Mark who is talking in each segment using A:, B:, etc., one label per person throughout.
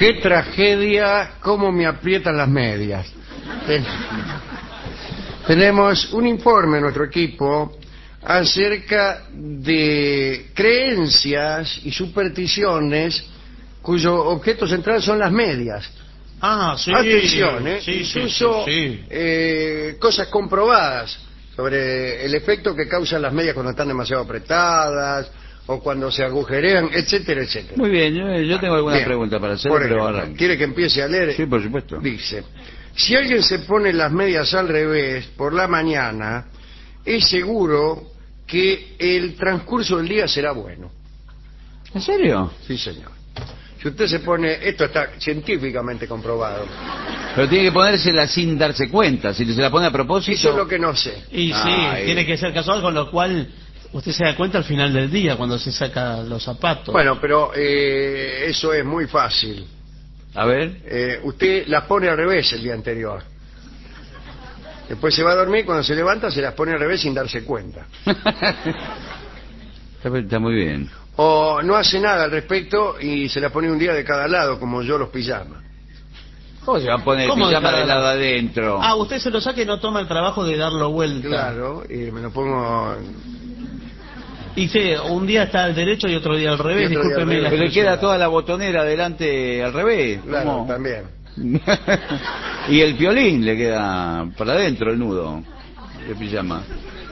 A: Qué tragedia, cómo me aprietan las medias. Tenemos un informe en nuestro equipo acerca de creencias y supersticiones cuyo objeto central son las medias.
B: Ah, sí.
A: Atención,
B: Sí,
A: incluso cosas comprobadas sobre el efecto que causan las medias cuando están demasiado apretadas o cuando se agujerean, etcétera, etcétera.
C: Muy bien, yo tengo alguna
A: Bien.
C: pregunta para hacer,
A: Por
C: pero
A: ejemplo,
C: arranque.
A: ¿quiere que empiece a leer?
C: Sí, por supuesto.
A: Dice, si alguien se pone las medias al revés por la mañana, es seguro que el transcurso del día será bueno.
C: ¿En serio?
A: Sí, señor. Si usted se pone, esto está científicamente comprobado.
C: Pero tiene que ponérsela sin darse cuenta. Si se la pone a propósito...
A: Eso es lo que no sé.
B: Y sí, tiene que ser casual, con lo cual usted se da cuenta al final del día cuando se saca los zapatos.
A: Bueno, pero eso es muy fácil.
C: A ver.
A: Usted las pone al revés el día anterior. Después se va a dormir, cuando se levanta se las pone al revés sin darse cuenta.
C: Está muy bien.
A: O no hace nada al respecto y se las pone un día de cada lado, como yo los pijamas.
C: ¿Cómo se va a poner el
B: ¿Cómo de
C: pijama
B: cada
C: de lado
B: lado?
C: adentro?
B: Ah, usted se lo saca y no toma el trabajo de darlo vuelta.
A: Claro, y me lo pongo...
B: Y sí, un día está al derecho y otro día al revés,
A: Y otro día al
B: discúlpeme
A: revés.
B: la
C: Pero le
B: expresión.
C: queda toda la botonera adelante al revés.
A: Claro,
C: ¿Cómo?
A: también.
C: Y el piolín le queda para adentro, el nudo de pijama.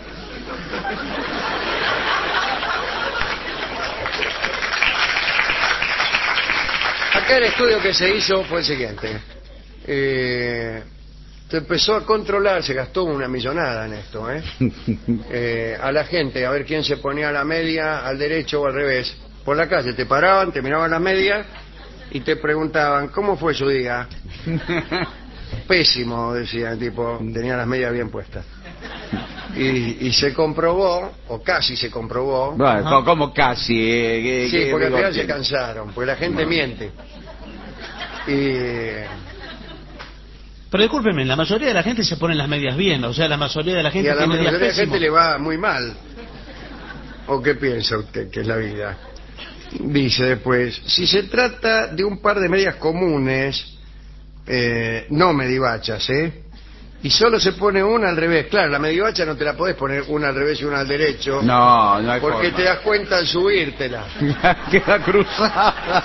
A: Acá el estudio que se hizo fue el siguiente. Se empezó a controlar, se gastó una millonada en esto, a la gente, a ver quién se ponía la media al derecho o al revés. Por la calle te paraban, te miraban la media y te preguntaban, ¿cómo fue su día? Pésimo, decía el tipo, tenía las medias bien puestas. Y se comprobó, o casi se comprobó.
C: Bueno, como casi.
A: Sí, porque al final se cansaron, porque la gente miente.
B: Pero discúlpeme, la mayoría de la gente se pone las medias bien, o sea, la mayoría de la
A: Y
B: gente
A: a la
B: tiene días
A: mayoría de la gente
B: pésimos.
A: le va muy mal. ¿O qué piensa usted que es la vida? Dice después, si se trata de un par de medias comunes, no medivachas, y solo se pone una al revés. Claro, la medivacha no te la podés poner una al revés y una al derecho.
C: No, no hay
A: porque
C: forma.
A: te das cuenta al subírtela.
C: Queda cruzada.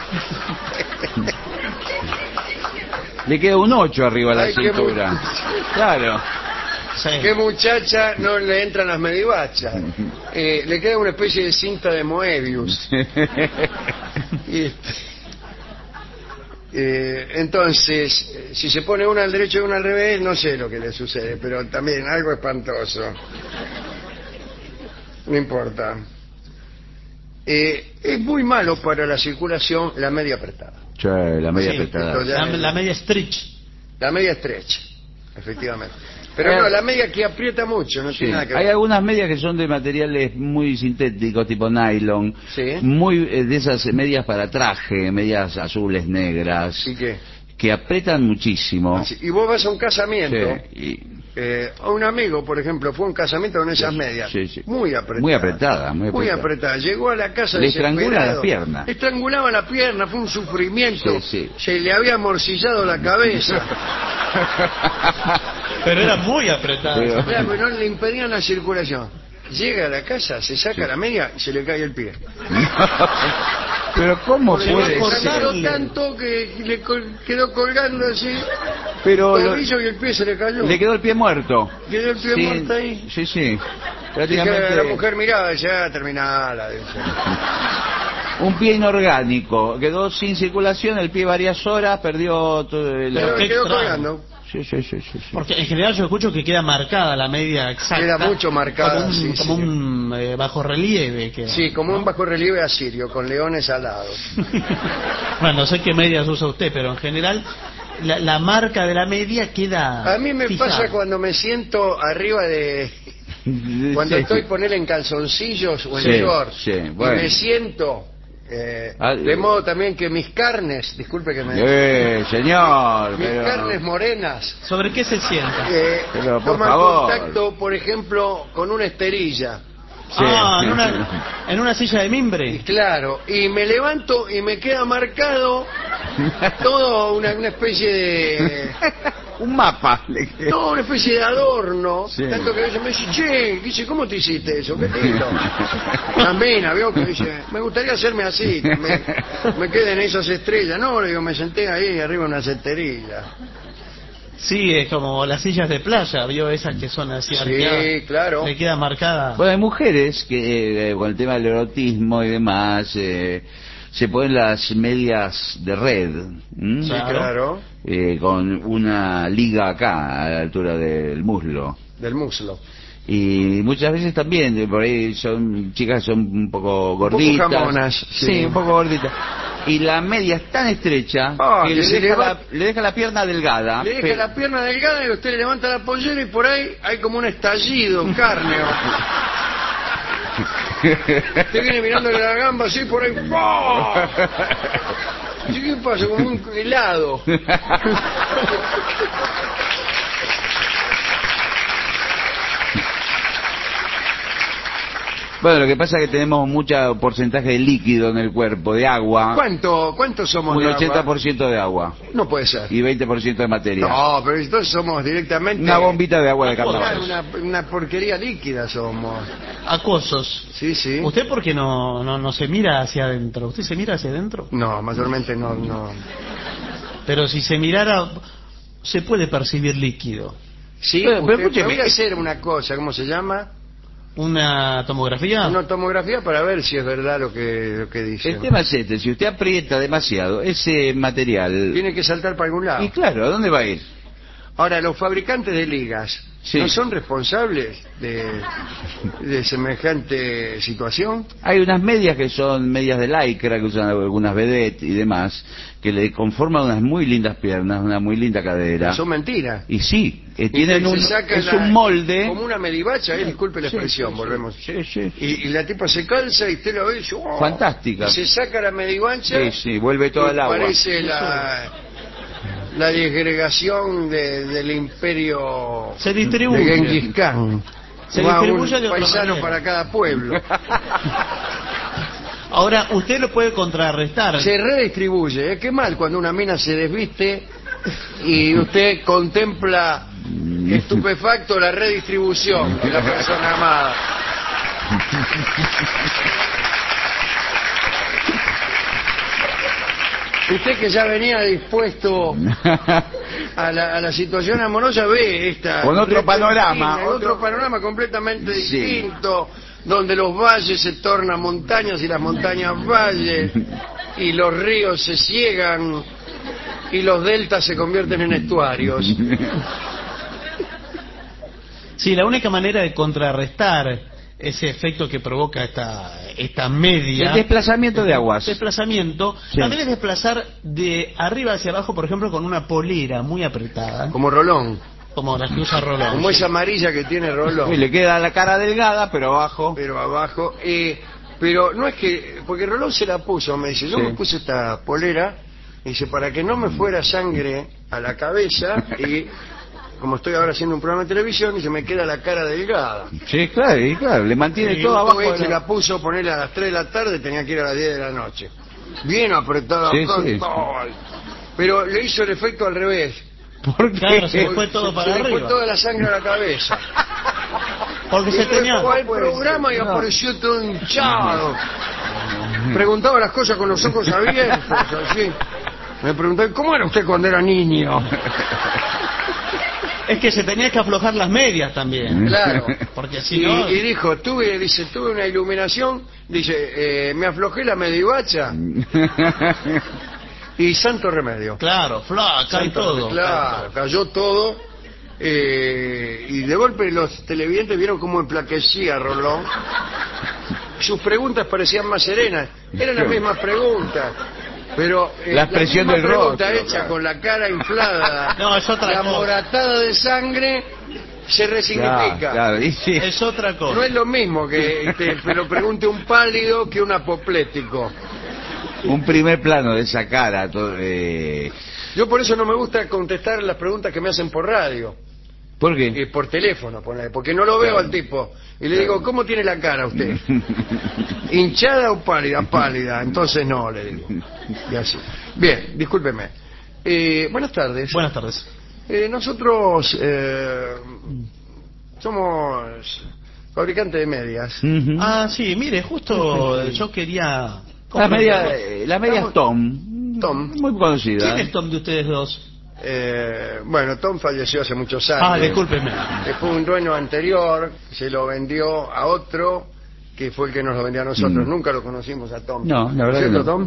C: Le queda un 8 arriba a la
A: Ay, qué
C: cintura. Claro.
B: Sí.
A: ¿Qué muchacha no le entran las medivachas? Le queda una especie de cinta de Moebius. Y, entonces, si se pone una al derecho y una al revés, no sé lo que le sucede, pero también algo espantoso. No importa. Es muy malo para la circulación la media apretada.
C: Che, la media
B: Sí,
C: apretada.
A: esto ya-
B: La media stretch.
A: La media estrecha, efectivamente. Pero no, la media que aprieta mucho, no
C: Sí.
A: tiene nada que
C: Hay
A: ver.
C: algunas medias que son de materiales muy sintéticos, tipo nylon,
A: Sí.
C: muy de esas medias para traje, medias azules, negras,
A: ¿Y qué?
C: que apretan muchísimo.
A: Así. Y vos vas a un casamiento,
C: Sí,
A: a un amigo, por ejemplo, fue a un casamiento con esas
C: Sí,
A: medias,
C: sí, sí.
A: muy apretada.
C: Muy apretada, muy
A: Muy
C: apretada.
A: apretada. Llegó a la casa
C: Le estrangula
A: desesperado.
C: la pierna.
A: Le estrangulaba la pierna, fue un sufrimiento.
C: Sí, sí.
A: Se le había amorcillado la cabeza.
B: Pero era muy apretada.
C: Pero-
A: Claro, pero no le impedían la circulación. Llega a la casa, se saca
C: Sí.
A: la media y se le cae el pie.
C: Pero ¿cómo
A: Le
C: puede
A: cortaron
C: ser?
A: tanto que le quedó colgando así.
C: Pero
A: El
C: lo-
A: tobillo y el pie se le cayó.
C: le quedó el pie muerto.
A: Quedó el pie
C: Sí,
A: muerto ahí.
C: sí, sí.
A: Dije,
C: Prácticamente
A: la mujer miraba y decía, terminala.
C: un pie inorgánico. Quedó sin circulación, el pie varias horas, perdió todo el...
A: Pero
B: qué
A: quedó
B: extraño.
A: colgando.
C: Sí, sí, sí, sí, sí.
B: Porque en general yo escucho que queda marcada la media exacta.
A: Queda mucho marcada,
B: Como un,
A: sí,
B: como
A: sí.
B: un bajo relieve. Queda,
A: Sí, como
B: ¿no?
A: un bajo relieve asirio, con leones alados.
B: Bueno, no sé qué medias usa usted, pero en general la marca de la media queda
A: A mí me
B: fijada.
A: pasa cuando me siento arriba de... Cuando
C: Sí.
A: estoy poner en calzoncillos o en
C: Sí,
A: shorts.
C: sí,
A: Y
C: bueno.
A: me siento... de modo también que mis carnes, disculpe que me...
C: Señor,
A: mis
C: pero...
A: carnes morenas
B: ¿Sobre qué se sienta?
C: Pero, por
A: toman
C: favor.
A: contacto, por ejemplo, con una esterilla.
C: Sí.
B: En una silla de
A: Y
B: mimbre.
A: claro, y me levanto y me queda marcado Todo una especie de...
C: Un mapa.
A: No, una especie de adorno.
C: Sí.
A: Tanto que a veces me dice, che, dice, ¿cómo te hiciste eso? ¿Qué te hizo? También, veo que dice, me gustaría hacerme así, que me queden esas estrellas. No, le digo, me senté ahí arriba de una cesterilla.
B: Sí, es como las sillas de playa, ¿vio? Esas que son así arqueadas.
A: Sí, claro.
B: Le queda marcada.
C: Bueno, hay mujeres que con el tema del erotismo y demás se ponen las medias de red, ¿m?
A: Sí, claro.
C: Con una liga acá a la altura del muslo.
A: Del muslo.
C: Y muchas veces también por ahí son chicas que son un poco gorditas.
A: Un poco jamonas.
C: Sí, un poco gorditas. Y la media es tan estrecha que le deja la pierna delgada.
A: Le deja la pierna delgada y usted le levanta la pollera y por ahí hay como un estallido cárneo. Usted viene mirándole la gamba así por ahí. ¡Oh! ¿Qué pasa? Como un helado.
C: Bueno, lo que pasa es que tenemos mucho porcentaje de líquido en el cuerpo, de agua.
A: ¿Cuánto somos
C: Un
A: de agua?
C: 80% de agua
A: No puede ser.
C: y 20% de materia.
A: No, pero entonces somos directamente...
C: Una bombita de agua de carnaval.
A: Una porquería líquida somos.
B: Acuosos.
A: Sí, sí.
B: ¿Usted por qué no se mira hacia adentro? ¿Usted se mira hacia adentro?
A: No, mayormente no.
B: Pero si se mirara, se puede percibir líquido.
A: Sí,
C: Pero
A: usted,
C: escúcheme,
A: voy a hacer una cosa, ¿cómo se llama?
B: ¿Una tomografía?
A: Una tomografía para ver si es verdad lo que dice.
C: El tema es este, si usted aprieta demasiado ese material...
A: Tiene que saltar para algún lado.
C: Y claro, ¿a dónde va a ir?
A: Ahora, los fabricantes de ligas,
C: Sí.
A: ¿no son responsables de semejante situación?
C: Hay unas medias que son medias de lycra que usan algunas vedettes y demás, que le conforman unas muy lindas piernas, una muy linda cadera.
A: Son mentiras.
C: Y sí,
A: Y
C: tienen
A: se saca
C: un molde.
A: como una medivacha, disculpe la expresión,
C: sí,
A: volvemos.
C: Sí.
A: Y la tipa se calza y usted la ve y dice, "Oh".
C: Fantástica.
A: Y se saca la medivacha
C: Sí, vuelve todo el agua.
A: parece la disgregación del imperio
B: Se
A: de
B: distribuye.
A: Genghis Khan.
B: Se
A: Va
B: distribuye
A: un
B: de otra
A: paisano
B: manera.
A: para cada pueblo.
B: Ahora, usted lo puede contrarrestar.
A: Se redistribuye. Qué mal cuando una mina se desviste y usted contempla estupefacto la redistribución de la persona amada. Usted que ya venía dispuesto a la situación amorosa ve esta...
C: Con otro panorama.
A: Otro panorama completamente
C: Sí.
A: distinto, donde los valles se tornan montañas y las montañas valles, y los ríos se ciegan y los deltas se convierten en estuarios.
B: Sí, la única manera de contrarrestar ese efecto que provoca esta media...
C: El desplazamiento de aguas.
B: Desplazamiento.
C: Sí.
B: También es desplazar de arriba hacia abajo, por ejemplo, con una polera muy apretada,
A: Como Rolón,
B: como las que usa Rolón.
A: como esa amarilla que tiene
C: Y
A: Rolón,
C: le queda la cara delgada, pero abajo.
A: pero abajo. Pero no es que... Porque Rolón se la puso, me dice, yo
C: Sí.
A: me puse esta polera, dice, para que no me fuera sangre a la cabeza y... Como estoy ahora haciendo un programa de televisión y se me queda la cara delgada.
C: Sí, claro, le mantiene
A: Y
C: todo abajo.
A: vez se la puso ponerle a las 3 de la tarde, tenía que ir a las 10 de la noche. Bien apretada.
C: Sí,
A: con
C: sí.
A: todo. Pero le hizo el efecto al revés.
C: ¿Por qué?
B: Claro, se fue todo para
A: Se le fue
B: arriba.
A: toda la sangre a la cabeza.
B: Porque
A: Y
B: se
A: después
B: tenía...
A: fue al programa y apareció todo hinchado. Preguntaba las cosas con los ojos abiertos, así. Me preguntaba, ¿cómo era usted cuando era niño?
B: Es que se tenía que aflojar las medias también.
A: Claro.
B: Porque si no...
A: Y dijo, tuve una iluminación, dice, me aflojé la medivacha y santo remedio.
B: Claro, cae todo.
A: Claro, cayó todo. Y de golpe los televidentes vieron cómo emplaquecía Rolón. Sus preguntas parecían más serenas. Eran las mismas preguntas. Pero
C: La expresión
A: misma
C: del
A: pregunta
C: rostro,
A: hecha
C: claro.
A: con la cara inflada,
B: No, es otra
A: la
B: cosa.
A: moratada de sangre, se resignifica.
C: Claro, y sí.
B: Es otra cosa.
A: No es lo mismo que me lo pregunte un pálido que un apoplético.
C: Un primer plano de esa cara.
A: Yo por eso no me gusta contestar las preguntas que me hacen por radio.
C: ¿Por qué?
A: Por teléfono, ponele, porque no lo veo al tipo. Y le digo, ¿cómo tiene la cara usted? ¿Hinchada o pálida? Pálida. Entonces no, le digo. Y así. Bien, discúlpeme. Buenas tardes.
B: Buenas tardes.
A: Nosotros somos fabricantes de medias.
B: Ah, sí, mire, justo yo quería...
C: La media es Tom.
A: Tom.
C: Muy conocida.
B: ¿Quién es Tom de ustedes dos?
A: Bueno, Tom falleció hace muchos años.
B: Ah, discúlpeme.
A: Fue un dueño anterior, se lo vendió a otro, que fue el que nos lo vendió a nosotros. Nunca lo conocimos a Tom.
C: No, la verdad que
A: ¿Cierto,
C: no.
A: Tom?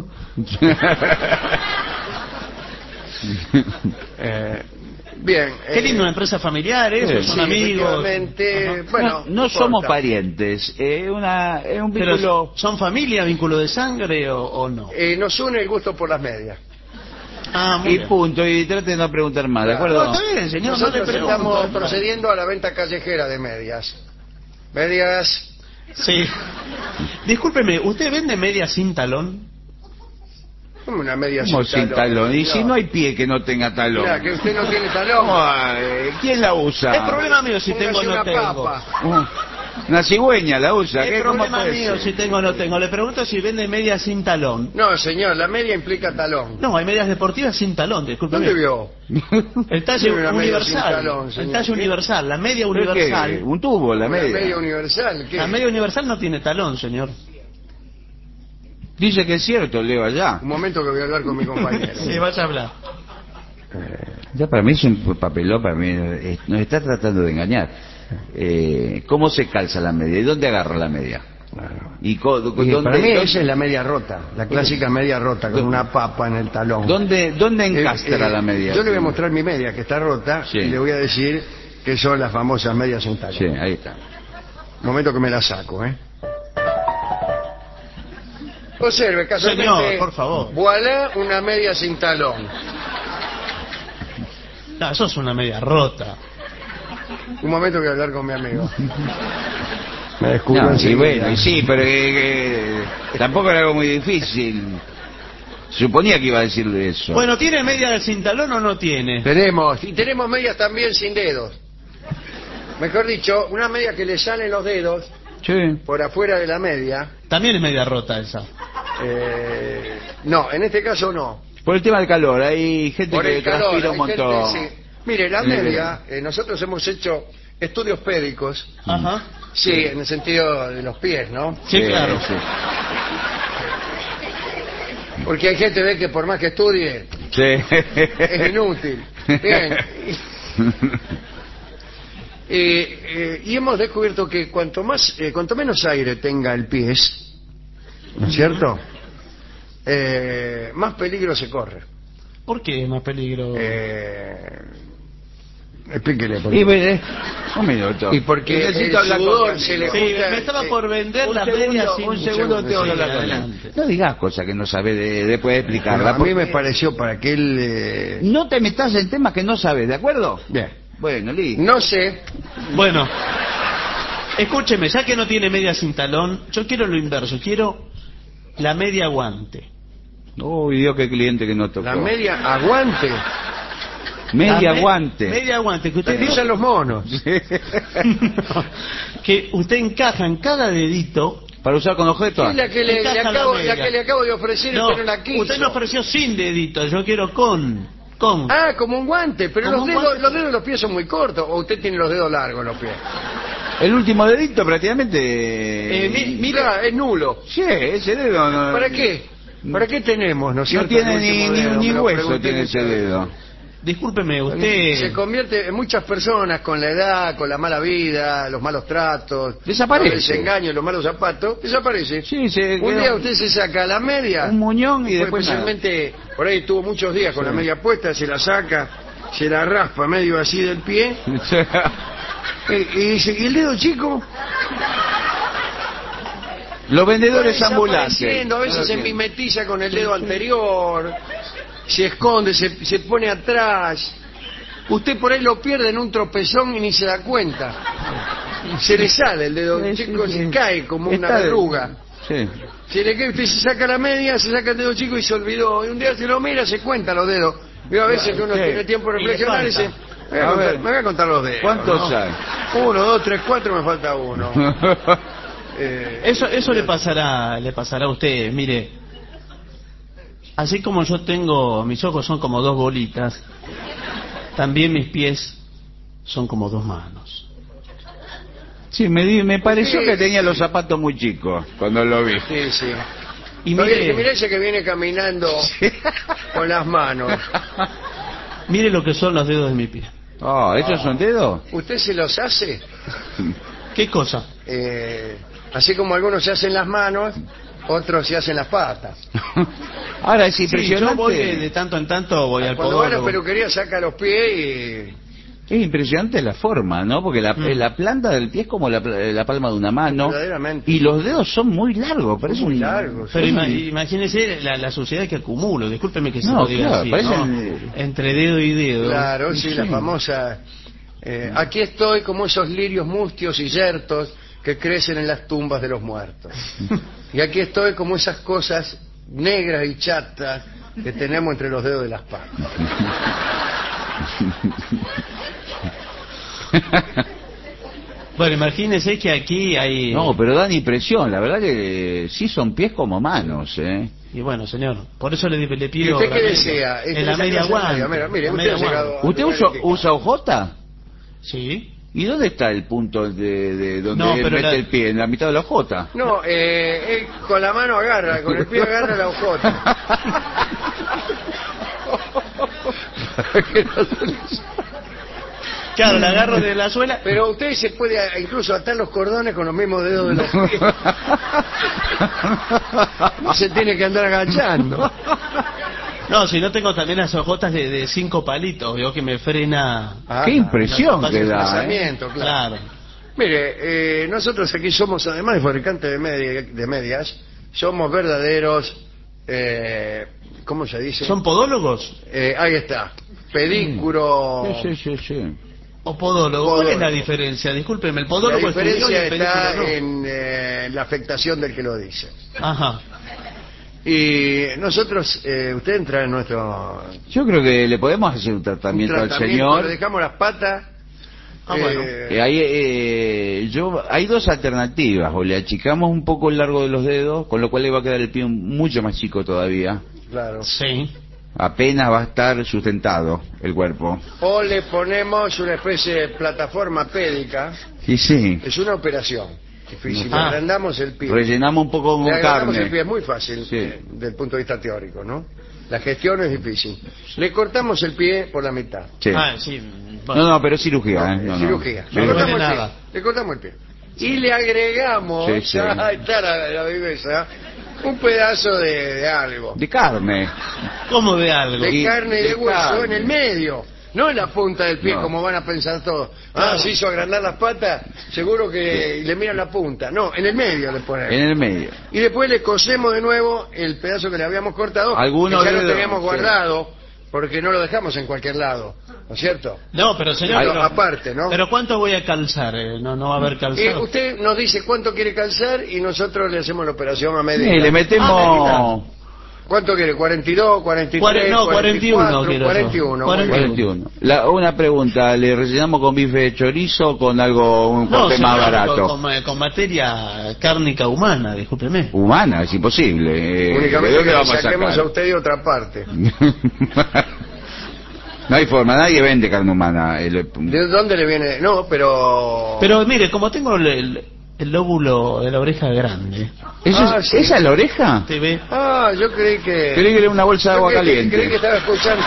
A: Bien.
B: Qué lindo, una empresa familiar, eso, son amigos.
A: Efectivamente. Bueno,
C: no somos
A: importa.
C: parientes. Es un
B: Pero,
C: vínculo.
B: ¿son familia, vínculo de sangre o no?
A: Nos une el gusto por las medias.
B: Ah, muy
C: Y
B: bien.
C: punto. Y trate de no preguntar más, ¿de acuerdo?
B: No, está bien, señor, no le
A: Nosotros
B: pregunto.
A: estamos procediendo a la venta callejera de medias. Medias.
B: Sí. Discúlpeme, ¿usted vende medias sin talón?
A: Como una media
C: Como sin talón. Y si no hay pie que no tenga talón.
A: Mira, que usted no tiene talón.
C: ¿Quién la usa?
B: Es problema mío si
A: Póngase
B: tengo o no
A: una
B: tengo.
A: papa.
C: Una cigüeña la usa.
B: Es
C: ¿Cómo
B: problema
C: puede
B: mío
C: ser?
B: si tengo o no tengo. Le pregunto si vende medias sin talón.
A: No, señor, la media implica talón.
B: No, hay medias deportivas sin talón, discúlpeme.
A: ¿Dónde vio?
B: El talle
A: Tiene una media sin
B: universal.
A: talón, señor.
B: El talle universal, la media
C: ¿Pero qué?
B: universal.
C: Un tubo, la
A: Una
C: media.
A: media universal. ¿Qué?
B: La media universal no tiene talón, señor.
C: Dice que es cierto, Leo, allá.
A: Un momento que voy a hablar con mi compañero.
B: Sí, vaya a hablar.
C: Ya para mí es un papelón, para mí nos está tratando de engañar. ¿Cómo se calza la media? ¿Y dónde agarra la media? ¿Y
A: Y
C: dónde,
A: para mí
C: dónde-
A: esa es la media rota, la clásica media rota con una papa en el talón.
C: dónde encastra la media?
A: Yo le voy a mostrar mi media que está rota
C: Sí.
A: y le voy a decir que son las famosas medias sin talón.
C: Sí, ahí está.
A: Momento que me la saco, ¿eh? Observe, casualmente.
B: Señor, por favor.
A: Voilà una media sin talón.
B: No, eso es una media rota.
A: Un momento que voy a hablar con mi amigo. Me descubro
C: No, y
A: enseguida.
C: bueno, y sí, pero tampoco era algo muy difícil. Suponía que iba a decirle eso.
B: Bueno, ¿tiene media sin talón o no tiene?
A: Tenemos, y tenemos medias también sin dedos. Mejor dicho, una media que le salen los dedos
C: Sí.
A: por afuera de la media.
B: También es media rota esa.
A: No, en este caso no.
C: Por el tema del calor, hay gente
A: Por
C: que
A: el calor.
C: transpira un
A: hay gente,
C: montón.
A: sí. Mire, la
C: En el
A: media, nosotros hemos hecho estudios pédicos.
B: Ajá.
A: Sí, en el sentido de los pies, ¿no?
B: Sí, claro.
C: Sí.
A: Porque hay gente ve que por más que estudie
C: Sí.
A: es inútil. Bien. Y hemos descubierto que cuanto menos aire tenga el pie, ¿no es cierto? Más peligro se corre.
B: ¿Por qué es más peligro?
A: Explíquele por
C: Y
A: qué.
C: bueno, un minuto.
A: Y porque
C: necesito
A: el
C: hablar
A: sudor
C: con
A: se le
B: Sí,
A: junta.
B: me estaba por vender
C: un
B: las
C: segundo,
B: medias sin...
C: un segundo tengo que
A: Sí,
C: hablar con él.
B: adelante.
C: No digas cosas que no sabes después de explicarla.
A: A mí
C: porque
A: me pareció para que él...
C: no te metas en temas que no sabes, ¿de acuerdo?
A: Bien.
C: Bueno, listo.
A: No sé.
B: Bueno, escúcheme, ya que no tiene media sin talón, yo quiero lo inverso, quiero la media guante.
C: Uy, Dios, qué cliente que no tocó.
A: La media aguante.
C: Media
B: La
C: guante.
B: Media guante, que
A: La
B: usted
A: que usan los monos.
B: que usted encaja en cada dedito.
C: Para usar con objetos.
A: Es la que le
B: Encaja la
A: acabo,
B: media.
A: la que le acabo de ofrecer y
B: No,
A: usted no la quiso.
B: usted me ofreció sin deditos, yo quiero con.
A: Ah, como un guante, pero
B: Como
A: los
B: un
A: dedos,
B: guante.
A: los dedos de los pies son muy cortos. O usted tiene los dedos largos en los pies.
C: El último dedito prácticamente.
A: Mira, es nulo.
C: Sí, ese dedo no.
A: ¿Para qué? ¿Para qué tenemos, no es
C: No
A: cierto?
C: tiene
A: el último
C: ni
A: dedo? Me lo
C: hueso,
A: pregunté
C: tiene ese
A: muchas veces.
C: dedo.
B: Discúlpeme,
A: Se
B: usted.
A: convierte en muchas personas con la edad, con la mala vida, los malos tratos,
C: Desaparece.
A: los desengaños, los malos zapatos, desaparece.
C: Sí,
A: Un día usted se saca la media,
C: un muñón y
A: pues
C: después nada.
A: especialmente por ahí estuvo muchos días con la media puesta, se la saca, se la raspa medio así del pie y dice, ¿y el dedo chico?
C: Los vendedores
A: Va
C: ambulantes.
A: desapareciendo, a veces se mimetiza con el dedo anterior, se esconde, se pone atrás. Usted por ahí lo pierde en un tropezón y ni se da cuenta. Se le sale el dedo
C: Sí,
A: chico,
C: sí,
A: se
C: sí.
A: cae como una
C: Está de-
A: verruga.
C: Sí.
A: Se le cae, usted se saca la media, se saca el dedo chico y se olvidó. Y un día se lo mira, se cuenta los dedos. Y a veces que uno
C: Sí.
A: tiene tiempo de
B: Y le
A: reflexionar y dice,
B: falta.
A: Me voy a contar los dedos.
C: ¿Cuántos
A: ¿no?
C: hay?
A: 1, 2, 3, 4, me falta uno.
B: Eso le pasará a usted, mire. Así como yo tengo, mis ojos son como dos bolitas, también mis pies son como dos manos.
C: Sí, me pareció que tenía los zapatos muy chicos cuando lo vi.
A: Sí, sí.
B: Y
A: Mire ese que viene caminando con las manos.
B: mire lo que son los dedos de mi pie.
C: Oh, ¿esos son dedos?
A: ¿Usted se los hace?
B: ¿Qué cosa?
A: Así como algunos se hacen las manos, otros se hacen las patas.
C: Ahora es
B: Sí,
C: impresionante.
B: yo voy de tanto en tanto voy al
A: Cuando va a la
B: podólogo.
A: peluquería saca los pies
C: Es impresionante la forma, ¿no? Porque la planta del pie es como la palma de una mano.
A: Verdaderamente.
C: Y los dedos son muy largos, parece
A: muy
C: un...
A: largos.
B: Pero
C: Sí.
B: imagínese la suciedad que acumulo. Discúlpeme que se
C: No,
B: lo diga
C: claro,
B: así,
C: parecen-
B: ¿no? Entre dedo y dedo.
A: Claro, sí, la famosa... aquí estoy como esos lirios mustios y yertos que crecen en las tumbas de los muertos. Y aquí estoy como esas cosas negras y chatas que tenemos entre los dedos de las patas.
B: Bueno, imagínese que aquí hay...
C: No, pero dan impresión, la verdad que sí son pies como manos, ¿eh?
B: Y bueno, señor, por eso le
A: ¿Y
B: pido...
A: usted qué
B: la media.
A: desea?
B: En la media guante.
A: Mire,
B: La
A: usted
B: media
A: ha llegado
B: guante.
A: a-
C: ¿Usted usa hojota?
B: Sí.
C: ¿Y dónde está el punto de donde
B: No,
C: él
B: pero
C: mete el pie? ¿En la mitad de la hojota?
A: No, él con la mano agarra, con el pie agarra la hojota.
B: Claro, la agarro de la suela.
A: Pero usted se puede incluso atar los cordones con los mismos dedos de los pies. No se tiene que andar agachando.
B: No, si no tengo también las hojotas de 5 palitos, veo que me frena...
C: ¡Qué impresión
B: no,
C: que
B: no,
C: da!
A: Desplazamiento, claro.
B: Claro.
A: Mire, nosotros aquí somos, además de fabricantes de medias, somos verdaderos, ¿cómo se dice?
B: ¿Son podólogos
A: Ahí está, pedícuro.
C: Sí.
B: o podólogos? ¿Cuál es
A: Podólogo.
B: la diferencia? Discúlpeme, el
A: La
B: podólogo estudió y
A: diferencia
B: el
A: está
B: pedículo no.
A: en la afectación del que lo dice.
B: Ajá.
A: Y nosotros, usted entra en nuestro
C: Yo creo que le podemos hacer un tratamiento, al señor.
A: le dejamos las patas.
B: Bueno.
C: Hay dos alternativas: o le achicamos un poco el largo de los dedos, con lo cual le va a quedar el pie mucho más chico todavía.
A: Claro.
B: Sí.
C: Apenas va a estar sustentado el cuerpo.
A: O le ponemos una especie de plataforma pédica.
C: Y sí,
A: Es una operación difícil.
B: Ah.
A: Agrandamos el pie.
C: rellenamos un poco
A: Le
C: con
A: agrandamos el pie,
C: carne.
A: es muy fácil
C: Sí.
A: del punto de vista teórico, ¿no? La gestión es difícil. Le cortamos el pie por la mitad.
C: Sí.
B: Ah, sí. Bueno.
C: No, pero es cirugía. ¿eh? No.
A: Cirugía.
B: No
A: Le
B: duele
A: cortamos el pie.
B: nada.
A: Le cortamos el pie. Y le agregamos,
C: Sí, sí.
A: ahí está la viveza, un pedazo de algo.
C: De carne.
B: ¿Cómo de algo?
A: De
C: Y-
A: carne y de
C: de
A: hueso
C: carne.
A: en el medio. No en la punta del pie,
C: No.
A: como van a pensar todos.
B: Claro.
A: Se hizo agrandar las patas, seguro que le miran la punta. No, en el medio le ponemos.
C: En el medio.
A: Y después le cosemos de nuevo el pedazo que le habíamos cortado,
C: Algunos
A: que ya lo
C: dedos,
A: teníamos
C: sí.
A: guardado, porque no lo dejamos en cualquier lado, ¿no es cierto?
B: No, pero señor...
A: Pero
B: pero-
A: aparte, ¿no?
B: ¿Pero cuánto voy a calzar? No va a haber calzado.
A: Usted nos dice cuánto quiere calzar y nosotros le hacemos la operación a medida.
C: Le metemos
A: ¿Cuánto quiere? ¿42, 43,
B: No, 41
A: 44,
B: quiero yo.
A: 41. muy bien.
C: 41. Una pregunta, ¿le rellenamos con bife de chorizo o con algo, un
B: No,
C: corte más
B: señor,
C: barato?
B: con materia cárnica humana, discúlpeme.
C: Humana, es imposible. ¿De
A: Únicamente
C: dónde
A: que le
C: vamos a
A: saquemos a
C: sacar?
A: usted de otra parte.
C: No hay forma, nadie vende carne humana.
A: ¿De dónde le viene? No, pero...
B: Pero mire, como tengo el lóbulo de la oreja grande,
A: Sí.
C: ¿Esa es la oreja?
B: ¿te ve?
A: Ah, yo creí que...
C: Creí que era una bolsa de
A: yo
C: agua
A: creí que-
C: caliente.
A: Creí que estaba escuchando...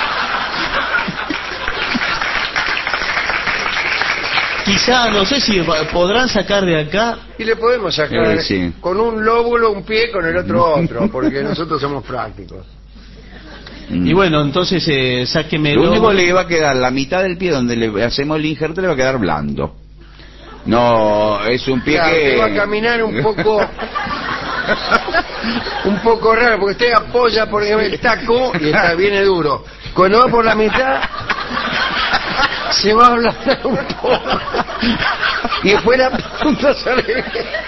B: Quizá, no sé si podrán sacar de acá.
A: Y le podemos sacar
C: Sí.
A: con un lóbulo un pie, con el otro otro, porque nosotros somos prácticos.
B: Y bueno, entonces sáqueme
C: Lo único que le va a quedar, la mitad del pie donde le hacemos el injerto le va a quedar blando. No, es un pie
A: Claro,
C: que...
A: usted va a caminar un poco... un poco raro, porque usted apoya por ejemplo el taco y viene duro. Cuando va por la mitad, se va a ablandar un poco. Y después la punta sale...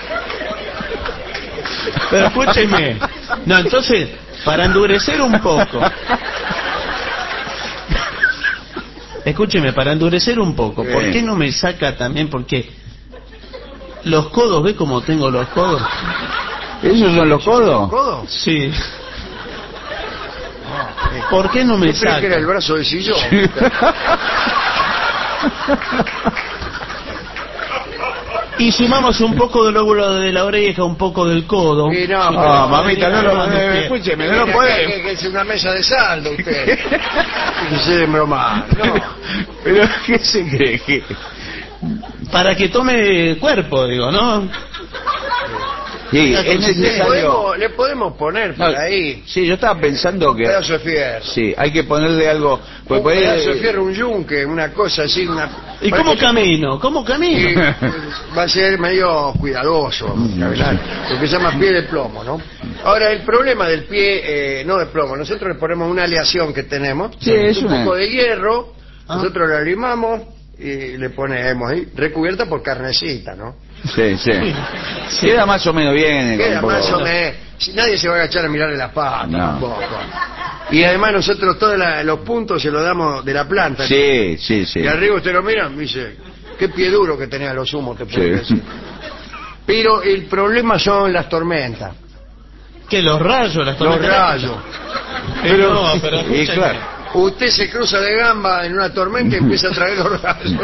B: Pero escúcheme. No, entonces, para endurecer un poco. Escúcheme, para endurecer un poco, ¿por qué no me saca también? Porque los codos, ¿ve cómo tengo los codos?
C: ¿Esos son los codos?
A: ¿Codo?
B: Sí. ¿Por qué no me
A: Yo creí que era el
B: saca?
A: brazo del sillón.
B: Y sumamos un poco del lóbulo de la oreja, un poco del codo.
A: Y no,
C: Ah, mamita, no lo escúcheme, no lo puede.
A: Que es una mesa de saldo usted. Y se broma. No.
C: Pero ¿qué se cree que?
B: Para que tome cuerpo, digo, ¿no?
C: Sí, es
A: Le
C: necesario.
A: podemos poner por
C: No,
A: ahí
C: sí, yo estaba pensando
A: un
C: que
A: pedazo de fierro.
C: sí, hay que ponerle algo. Pues
A: Un
C: puede-
A: pedazo de fierro, un yunque, una cosa así.
B: ¿Y
A: para
B: cómo
A: que-
B: camino? ¿Cómo
A: y,
B: camino?
A: va a ser medio cuidadoso caminar, lo que se llama pie de plomo, ¿no? Ahora, el problema del pie, no de plomo, nosotros le ponemos una aleación que tenemos,
C: Sí, es
A: un
C: una-
A: poco de hierro,
B: Ah.
A: nosotros la limamos y le ponemos ahí, recubierta por carnecita, ¿no?
C: Sí, sí. Queda más o menos bien.
A: Queda
C: con un
A: más
C: poco-
A: o menos, si nadie se va a agachar a mirarle las patas
C: No.
A: tampoco. Y además nosotros todos los puntos se los damos de la planta.
C: Sí, sí, sí.
A: Y arriba usted lo mira y dice, qué pie duro que tenía los humos, te puedo
C: Sí.
A: decir. Pero el problema son las tormentas,
B: Que los rayos, las
A: los
B: tormentas
A: rayos.
B: Pero no, pero
C: Y
B: escúchame.
C: claro.
A: Usted se cruza de gamba en una tormenta y empieza a traer los rayos.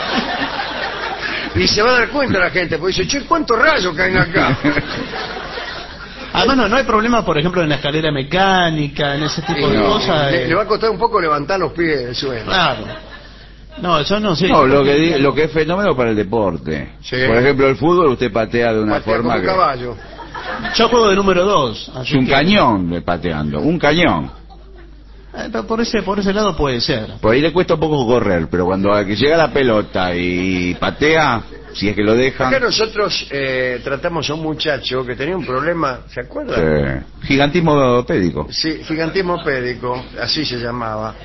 A: Y se va a dar cuenta la gente, porque dice, che, ¿cuántos rayos caen acá?
B: Además, no hay problema, por ejemplo, en la escalera mecánica, en ese tipo de
C: no,
B: cosas.
A: Le va a costar un poco levantar los pies del suelo.
B: Claro. No, eso no sé.
C: No, lo que es fenómeno para el deporte.
A: Sí.
C: Por ejemplo, el fútbol usted patea de una
A: Patea como
C: forma
A: un
C: que
A: caballo.
B: Yo juego de número 2.
C: es un cañón de pateando, un cañón.
B: Por ese lado puede ser.
C: Por ahí le cuesta un poco correr, pero cuando llega la pelota y patea, si es que lo
A: Acá
C: dejan,
A: nosotros tratamos a un muchacho que tenía un problema, ¿se acuerdan?
C: gigantismo pédico.
A: Sí, gigantismo pédico, así se llamaba.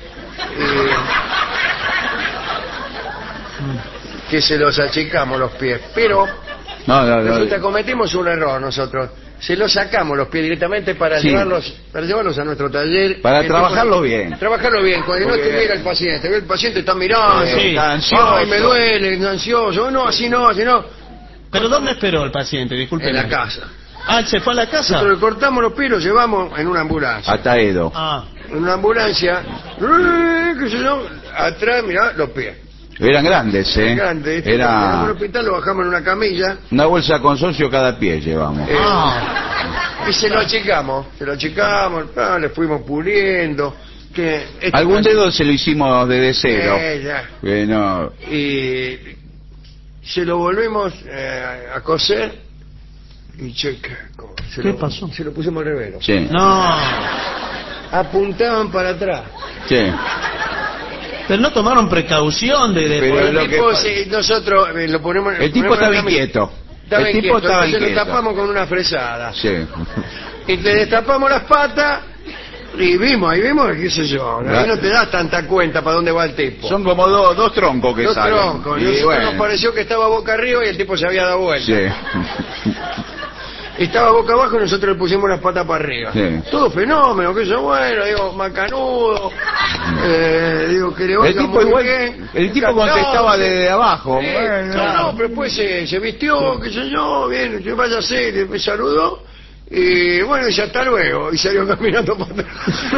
A: Que se los achicamos los pies, pero
C: No,
A: resulta cometimos un error nosotros. Se los sacamos los pies directamente para
C: Sí.
A: llevarlos a nuestro taller.
C: Para
A: El
C: trabajarlo
A: tipo-
C: bien.
A: Trabajarlo bien, cuando no
C: Porque-
A: estuviera el paciente. El paciente está mirando,
B: Sí.
C: Está ansioso.
A: ay, me duele, está ansioso. No, así no, así no.
B: ¿Pero dónde esperó el paciente? Disculpe.
A: En la casa.
B: Ah, ¿se fue a la casa?
A: Nosotros le cortamos los pies y los llevamos en una ambulancia.
C: Hasta Edo.
B: Ah,
A: En una ambulancia, qué sé yo, atrás, mirá, los pies.
C: Eran grandes, ¿eh?
A: Grande, ¿viste? Llegamos al
C: Era
A: hospital, lo bajamos en una camilla
C: una bolsa con socio cada pie llevamos.
A: y se lo achicamos, le fuimos puliendo.
C: Algún dedo se lo hicimos desde cero.
A: Ya.
C: Bueno,
A: Y se lo volvimos a coser y checa.
B: ¿Qué pasó?
A: Se lo pusimos al revés.
C: sí,
B: no.
A: Apuntaban para atrás.
C: sí.
B: Pero no tomaron precaución de...
C: Pero
A: El
C: lo
A: tipo,
C: que-
A: sí, nosotros lo ponemos.
C: El tipo
A: ponemos en
C: estaba
A: la camilla.
C: inquieto.
A: Estaba
C: El tipo
A: inquieto,
C: estaba
A: entonces
C: inquieto.
A: lo tapamos con una fresada.
C: Sí.
A: Y le destapamos las patas y vimos, qué sé yo. Ahí no te das tanta cuenta para dónde va el tipo.
C: Son como dos troncos que
A: Dos
C: salen.
A: troncos. Y
C: Y
A: nosotros
C: bueno,
A: nos pareció que estaba boca arriba y el tipo se había dado vuelta.
C: sí.
A: Estaba boca abajo y nosotros le pusimos las patas para arriba.
C: Sí.
A: Todo fenómeno, que eso bueno, digo, macanudo. Digo, que le
C: El
A: vaya
C: tipo
A: muy
C: igual,
A: bien.
C: el tipo
A: Encantado,
C: contestaba
A: sí.
C: desde abajo.
A: Sí,
C: Bueno,
A: no, pero después se vistió, qué sé yo, bien, que vaya a ser, me saludó, y bueno, dice hasta luego, y salió caminando para atrás.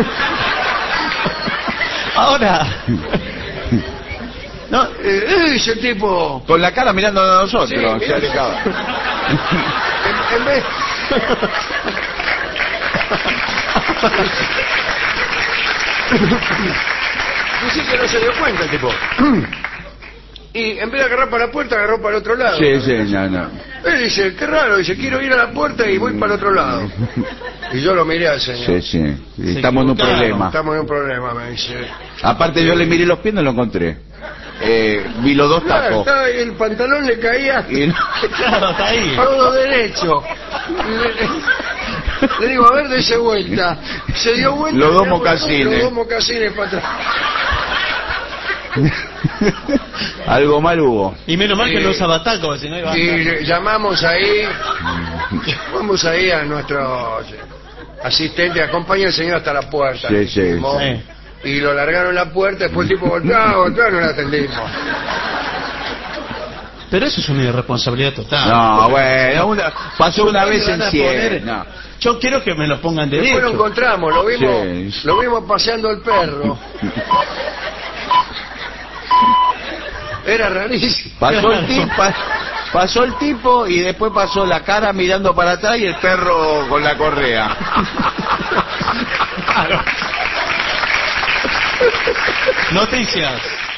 B: Ahora... No,
A: Dice el tipo,
C: Con la cara mirando a nosotros.
A: Sí,
C: se
A: mira.
C: alejaba.
A: en vez... Dice que no se dio cuenta el tipo. Y en vez de agarrar para la puerta, agarró para el otro lado.
C: Sí, sí, no.
A: Él dice, qué raro, dice, quiero ir a la puerta y voy para el otro lado. Y yo lo miré al señor.
C: Sí, sí. Estamos en un
B: equivocaron.
C: problema.
A: Estamos en un problema, me dice.
C: Aparte yo le miré los pies, no lo encontré. Vi los dos
A: Claro,
C: tacos.
A: estaba ahí, el pantalón le caía
C: Y no-
B: claro, está ahí.
A: todo derecho. Le digo, a ver, dése vuelta. Se dio vuelta.
C: Los dos
A: miramos
C: mocasines.
A: Los dos mocasines para atrás.
C: Algo mal hubo.
B: Y menos mal que no usaba tacos, si no iba a...
A: Y llamamos ahí a nuestro asistente, acompaña al señor hasta la puerta.
C: Sí, sí.
A: Dijimos,
B: Sí.
A: y lo largaron a la puerta, después el tipo volteaba, no lo atendimos.
B: Pero eso es una irresponsabilidad total.
C: No, bueno, pasó una vez
B: van
C: en
B: a
C: 100.
B: poner-
C: No.
B: Yo quiero que me lo pongan de
A: Después lo
B: derecho.
A: encontramos,
C: Sí.
A: lo vimos paseando el perro. Era rarísimo.
C: Pasó el tipo y después pasó la cara mirando para atrás y el perro con la correa.
B: Noticias.